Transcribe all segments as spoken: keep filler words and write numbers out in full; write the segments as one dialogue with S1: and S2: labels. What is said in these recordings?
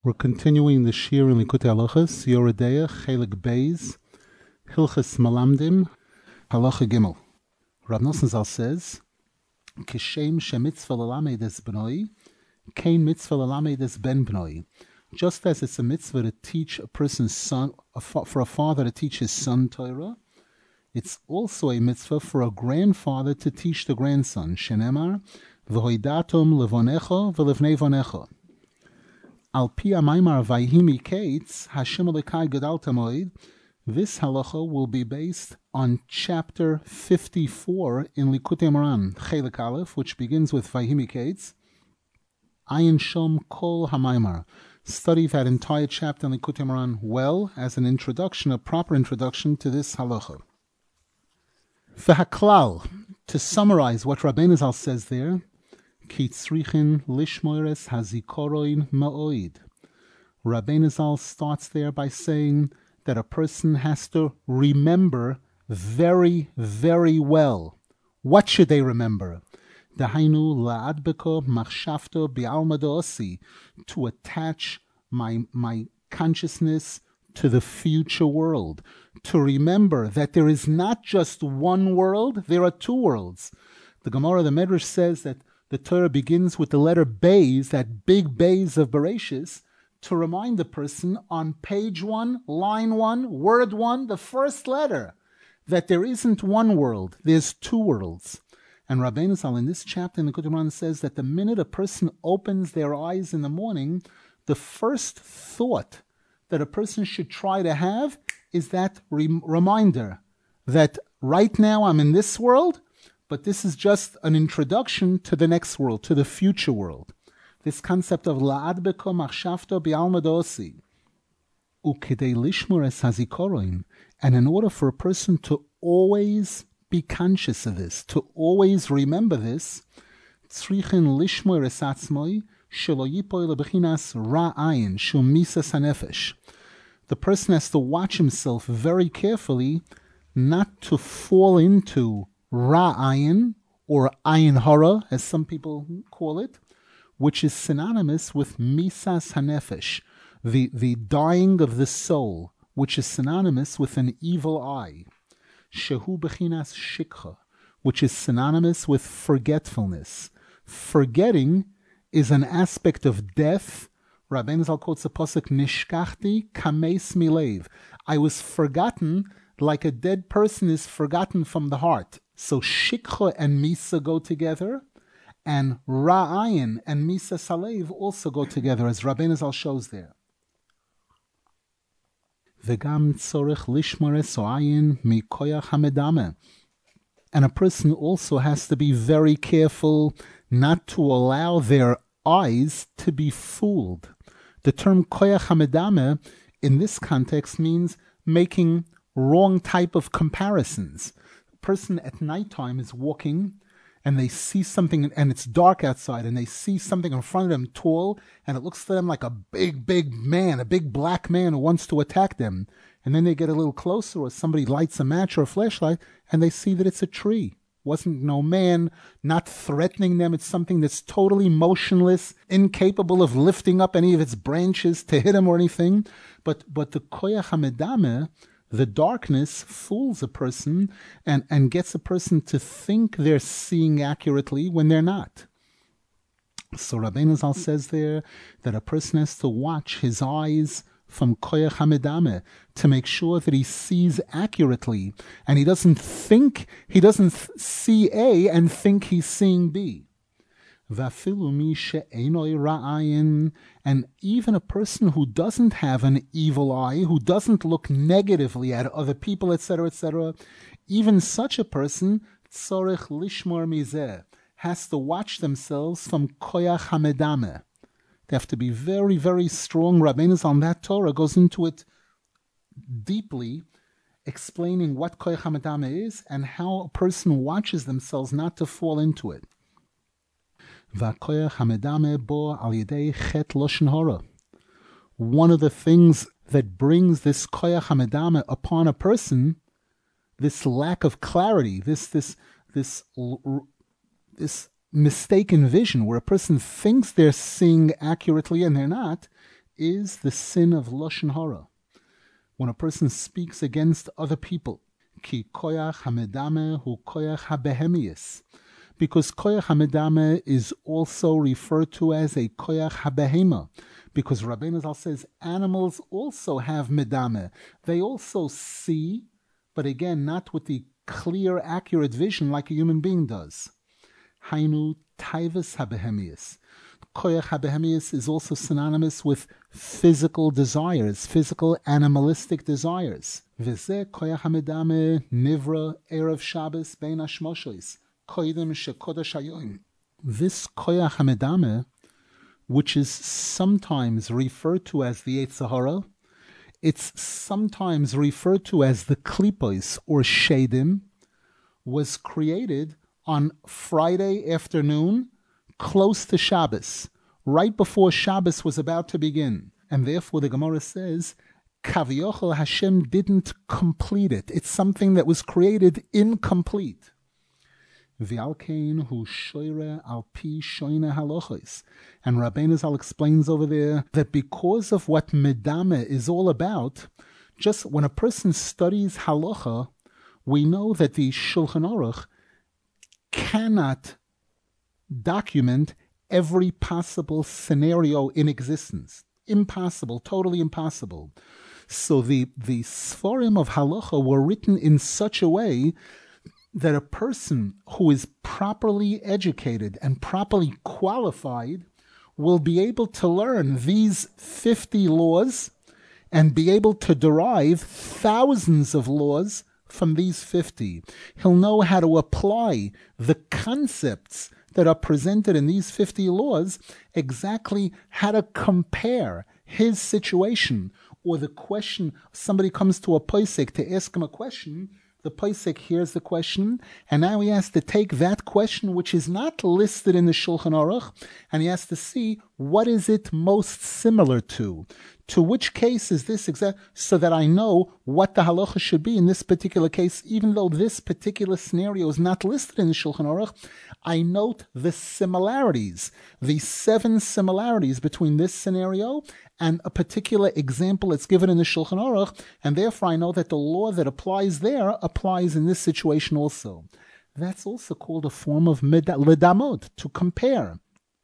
S1: We're continuing the Shir in Likutei Halachos, Yoreh Deah, Chelik Beis, Hilchos Malamdim, Halacha Gimel. Rav Nosson Zal says, Kishem shemitzvah lelamed es bnoi, kein mitzvah lelamed es ben bnoi. Just as it's a mitzvah to teach a person's son, a fa- for a father to teach his son Torah, it's also a mitzvah for a grandfather to teach the grandson. Shenemar, v'hoidatum levonecha v'levnei vonecha. Al pi ha'maimar vayhi kates Hashem Elokai gadal tamoid. This halacha will be based on chapter fifty-four in Likutei Moran, Chelik Aleph, which begins with vayhi kates. Ayin shom kol ha'maimar. Study that entire chapter in Likutei Moran well as an introduction, a proper introduction to this halacha. V'haklal, to summarize what Rabbeinu Zal says there, Ki tzrichin lishmoires hazikoroin ma'oid. Rabbeinu Zal starts there by saying that a person has to remember very, very well. What should they remember? Dahainu la'adbeko machshavto bi'alma da'osi, to attach my my consciousness to the future world. To remember that there is not just one world, there are two worlds. The Gemara, the Medrash says that the Torah begins with the letter Beis, that big Beis of Bereshis, to remind the person on page one, line one, word one, the first letter, that there isn't one world, there's two worlds. And Rabbeinu Zal in this chapter in the Likutei Moran says that the minute a person opens their eyes in the morning, the first thought that a person should try to have is that re- reminder that right now I'm in this world, but this is just an introduction to the next world, to the future world. This concept of la'ad beko machshavto bi'alma da'osi. U'kedei lishmor es hazikoroin. And in order for a person to always be conscious of this, to always remember this, tzrichin lishmor es atzmoi shelo yipoi lebechinas ra'ayin shum misas hanefesh. The person has to watch himself very carefully not to fall into Ra'ayin, or Ayin Hara, as some people call it, which is synonymous with Misas Hanefesh, the, the dying of the soul, which is synonymous with an evil eye. Shehu Bechinas Shikha, which is synonymous with forgetfulness. Forgetting is an aspect of death. Rabbeinu Zal quotes the pasuk, Nishkachti kameis milev. I was forgotten like a dead person is forgotten from the heart. So Shikha and Misa go together, and Ra'ayin and Misa Salev also go together, as Rabbeinu Zal shows there. V'gam tzorech lishmor es ayin mikoyach hamedame. And a person also has to be very careful not to allow their eyes to be fooled. The term koyach hamedame in this context means making wrong type of comparisons. Person at nighttime is walking and they see something, and it's dark outside, and they see something in front of them tall, and it looks to them like a big, big man, a big black man who wants to attack them. And then they get a little closer, or somebody lights a match or a flashlight, and they see that it's a tree. Wasn't no man, not threatening them. It's something that's totally motionless, incapable of lifting up any of its branches to hit him or anything. But but the koyach hamedame, the darkness, fools a person and, and gets a person to think they're seeing accurately when they're not. So Rabbeinu Zal says there that a person has to watch his eyes from koyach hamedame to make sure that he sees accurately, and he doesn't think, he doesn't th- see A and think he's seeing B. And even a person who doesn't have an evil eye, who doesn't look negatively at other people, et cetera, et cetera, even such a person, tzorech lishmor mizeh, has to watch themselves from koyach hamedame. They have to be very, very strong. Rabbeinu Zal on that Torah goes into it deeply, explaining what koyach hamedame is and how a person watches themselves not to fall into it. One of the things that brings this koyach hamedame upon a person, this lack of clarity, this this this this mistaken vision, where a person thinks they're seeing accurately and they're not, is the sin of Lashon Hara. When a person speaks against other people, ki koyach hamedame hu koyach habehemius, because koyach hamedame is also referred to as a koyach habehema, because Rabbeinu Zal says animals also have medame. They also see, but again, not with the clear, accurate vision like a human being does. Hainu taivus habehemius. Koyach habehemius is also synonymous with physical desires, physical animalistic desires. V'zeh koyach hamedame nivra erev Shabbos bein hashmoshes koydem shekodesh hayoim. This koyach hamedame, which is sometimes referred to as the Yetzer Hara, it's sometimes referred to as the klipos or shedim, was created on Friday afternoon, close to Shabbos, right before Shabbos was about to begin. And therefore the Gemara says, Kaviochel Hashem didn't complete it. It's something that was created incomplete. V'alkein hu shoire al pi shoine halachos. And Rabbeinu Zal explains over there that because of what medame is all about, just when a person studies halacha, we know that the Shulchan Aruch cannot document every possible scenario in existence. Impossible, totally impossible. So the, the Sforim of halacha were written in such a way that a person who is properly educated and properly qualified will be able to learn these fifty laws and be able to derive thousands of laws from these fifty. He'll know how to apply the concepts that are presented in these fifty laws, exactly how to compare his situation or the question. Somebody comes to a posek to ask him a question. The posek hears the question, and now he has to take that question, which is not listed in the Shulchan Aruch, and he has to see what is it most similar to. To which case is this exact, so that I know what the halacha should be in this particular case, even though this particular scenario is not listed in the Shulchan Aruch. I note the similarities, the seven similarities between this scenario and a particular example that's given in the Shulchan Aruch, and therefore I know that the law that applies there applies in this situation also. That's also called a form of ledamot, to compare.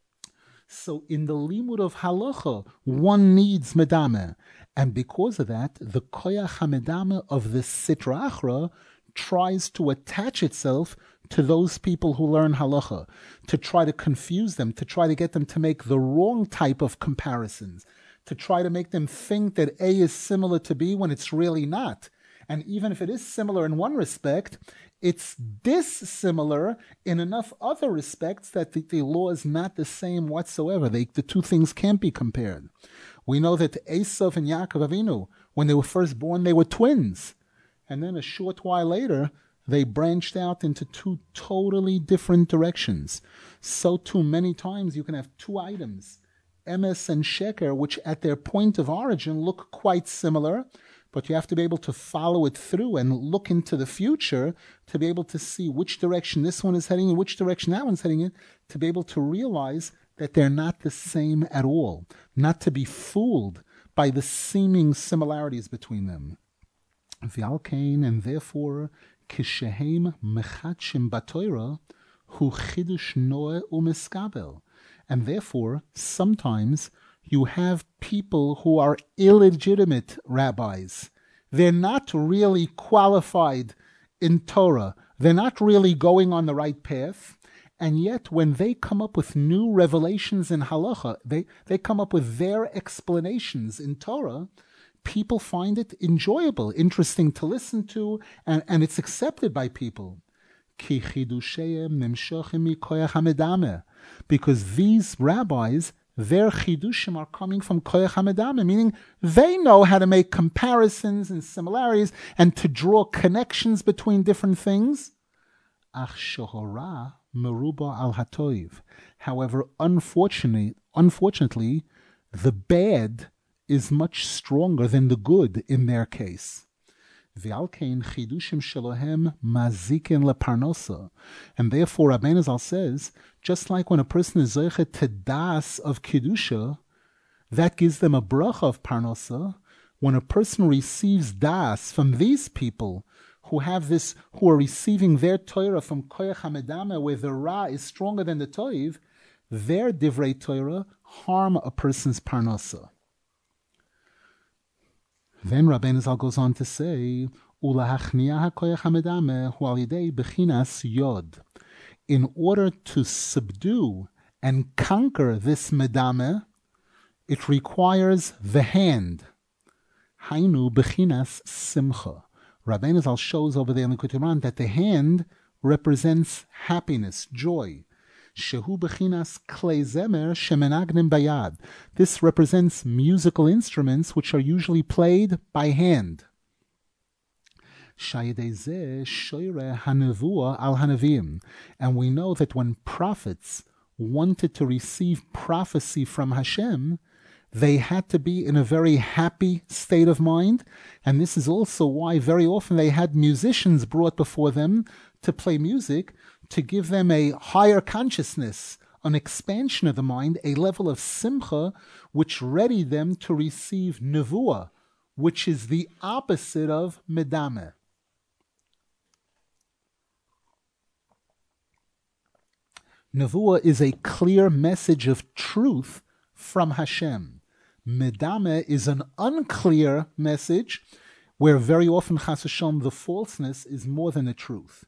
S1: So in the limud of halacha, one needs medame, and because of that, the koyach hamedame of the Sitra Achra tries to attach itself to those people who learn halacha, to try to confuse them, to try to get them to make the wrong type of comparisons, to try to make them think that A is similar to B when it's really not. And even if it is similar in one respect, it's dissimilar in enough other respects that the, the law is not the same whatsoever. They, the two things can't be compared. We know that Esav and Yaakov Avinu, when they were first born, they were twins. And then a short while later, they branched out into two totally different directions. So too many times you can have two items, emes and sheker, which at their point of origin look quite similar, but you have to be able to follow it through and look into the future to be able to see which direction this one is heading in, which direction that one's heading in, to be able to realize that they're not the same at all, not to be fooled by the seeming similarities between them. V'alkein, and therefore, kishehem mechatshim batoira hu chidush noe u'miskabel. And therefore, sometimes you have people who are illegitimate rabbis. They're not really qualified in Torah. They're not really going on the right path. And yet, when they come up with new revelations in halacha, they, they come up with their explanations in Torah, people find it enjoyable, interesting to listen to, and, and it's accepted by people. Because these rabbis, their chidushim are coming from koyach hamedame, meaning they know how to make comparisons and similarities and to draw connections between different things. Ach shohora meruba al hatoiv. However, unfortunately, unfortunately, the bad is much stronger than the good in their case. V'alkein chidushim shelohem mazikin leparnosa. And therefore, Rabbeinu Zal says, just like when a person is zeiche to das of kedusha, That gives them a bracha of parnasa. When a person receives das from these people who have this, who are receiving their Torah from koyach hamedame, where the ra is stronger than the toiv, their divrei Torah harm a person's parnasa. Then Rabbeinu Zal goes on to say, Ulahachniya hakoyach hamedame hu al yidei bechinas yod. In order to subdue and conquer this medame, it requires the hand. Hainu bechinas simcha. Rabbeinu Zal shows over there in the Likutei Moharan that the hand represents happiness, joy. Shehu bechinas klei zemer shemenagnim bayad. This represents musical instruments which are usually played by hand. Shayidei zeh shoire hanevua al hanevim. And we know that when prophets wanted to receive prophecy from Hashem, they had to be in a very happy state of mind. And this is also why very often they had musicians brought before them to play music, to give them a higher consciousness, an expansion of the mind, a level of simcha, which readied them to receive nevuah, which is the opposite of medame. Nevuah is a clear message of truth from Hashem. Medame is an unclear message where very often, chas v'shalom, the falseness is more than the truth.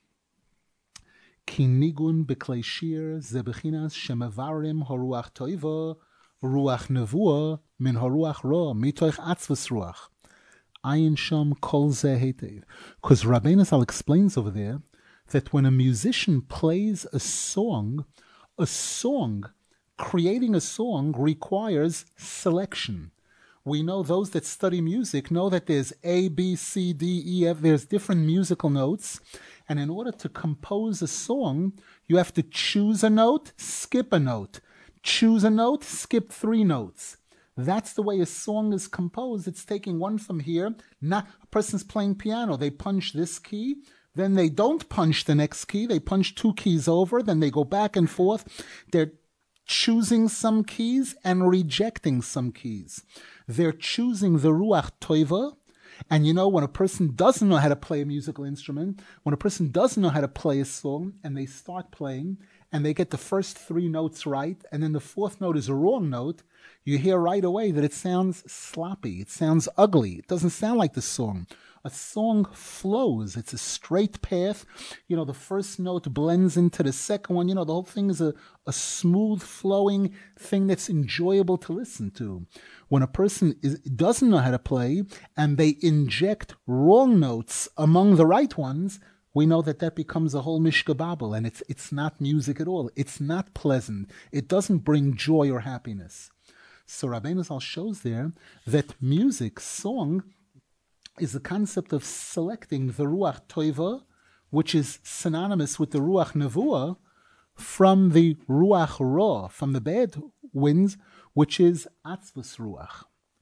S1: Ki nigun b'klei shir ze bechinas shemevarim haruach toiva ruach nevuah min haruach ra mitoich atzvus ruach ayin sham kol ze hetev. Because Rabbeinu Zal explains over there that when a musician plays a song, a song, creating a song requires selection. We know those that study music know that there's A, B, C, D, E, F, there's different musical notes. And in order to compose a song, you have to choose a note, skip a note. Choose a note, skip three notes. That's the way a song is composed. It's taking one from here. Not a person's playing piano. They punch this key, then they don't punch the next key. They punch two keys over, then they go back and forth. They're choosing some keys and rejecting some keys. They're choosing the Ruach Toiva. And you know, when a person doesn't know how to play a musical instrument, when a person doesn't know how to play a song, and they start playing, and they get the first three notes right, and then the fourth note is a wrong note, you hear right away that it sounds sloppy. It sounds ugly. It doesn't sound like the song. A song flows. It's a straight path. You know, the first note blends into the second one. You know, the whole thing is a, a smooth flowing thing that's enjoyable to listen to. When a person is, doesn't know how to play and they inject wrong notes among the right ones, we know that that becomes a whole mishkababel, and it's it's not music at all. It's not pleasant. It doesn't bring joy or happiness. So Rabbeinu Zal shows there that music, song, is the concept of selecting the Ruach Toiva, which is synonymous with the Ruach Nevuah, from the Ruach Ra, from the bad winds, which is Atzvus Ruach.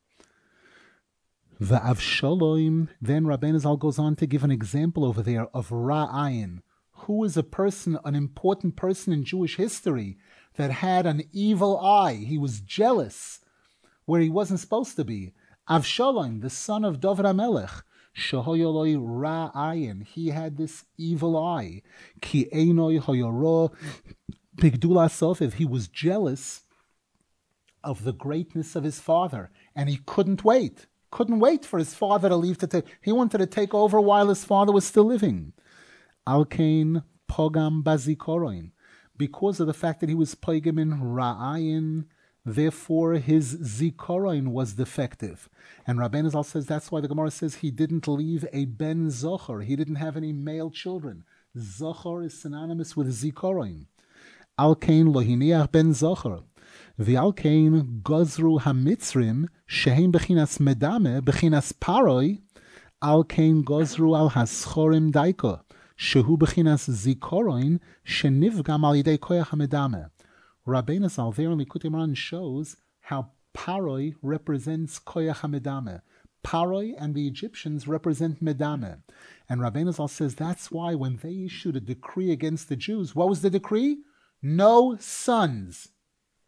S1: The Avshalom, then Rabbeinu Zal goes on to give an example over there of Ra'ayin. Who is a person, an important person in Jewish history that had an evil eye? He was jealous where he wasn't supposed to be. Avshalom, the son of David HaMelech, Shehoyoloi Ra'ayin, he had this evil eye. Ki Einoi Hoyoro Bigdula Sofiv, he was jealous of the greatness of his father, and he couldn't wait. Couldn't wait for his father to leave to take. He wanted to take over while his father was still living. Alkein Pogam Bazikoroin, because of the fact that he was pogam in Ra'ayin, therefore his zikaron was defective. And Rabbeinu Zal says that's why the Gemara says he didn't leave a ben zochar. He didn't have any male children. Zochar is synonymous with zikaron. Alkein lohiniach ben zochar. V'alkein gozru hamitzrim shehem bechinas medame bechinas paroi. Alkein gozru al haschorim daiko shehu bechinas zikaron shenivgam al yidei koyach hamedame. Rabbeinu Zal there in Likutei Moharan shows how Paroi represents Koyach HaMedame. Paroi and the Egyptians represent Medame. And Rabbeinu Zal says that's why when they issued a decree against the Jews, what was the decree? No sons.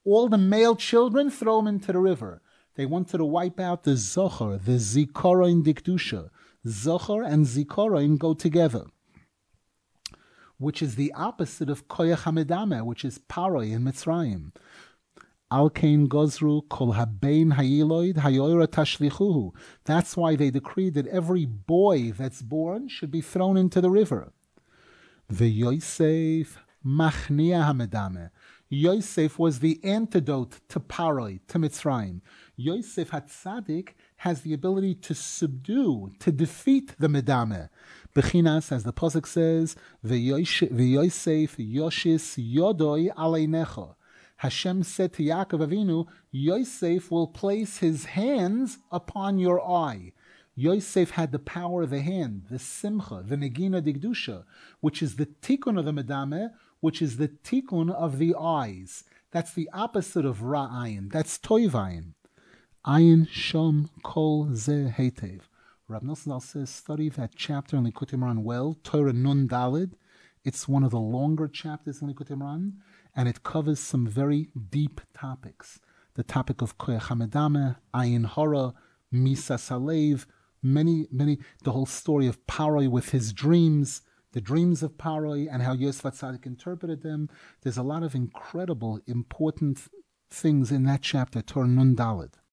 S1: all the male children, throw them into the river. They wanted to wipe out the Zohar, the Zikaron Dikdusha. Zohar and Zikaron go together, which is the opposite of Koyach HaMedameh, which is Paroi in Mitzrayim. Al Kain Gozru Kol Habein Hayiloid Hayoira Tashlichuhu. That's why they decreed that every boy that's born should be thrown into the river. The Yosef Machnia HaMedameh. Yosef was the antidote to Paroi, to Mitzrayim. Yosef HaTzadik has the ability to subdue, to defeat the Medameh. Bechinas, as the Pasuk says, V'Yosef Yoshis Yodoi Aleinecha. Hashem said to Yaakov Avinu, Yosef will place his hands upon your eye. Yosef had the power of the hand, the simcha, the negina digdusha, which is the tikkun of the medameh, which is the tikkun of the eyes. That's the opposite of ra'ayin. That's toivayin. Ayin shom kol ze hetev. Rav Nosson says, study that chapter in Likutei Moharan well, Torah Nun Dalid. It's one of the longer chapters in Likutei Moharan, and it covers some very deep topics. The topic of Koyach HaMedameh, Ayin Hara, Misa Salev, many, many, the whole story of Paroi with his dreams, the dreams of Paroi, and how Yosef HaTzadik interpreted them. There's a lot of incredible, important things in that chapter, Torah Nun Dalid.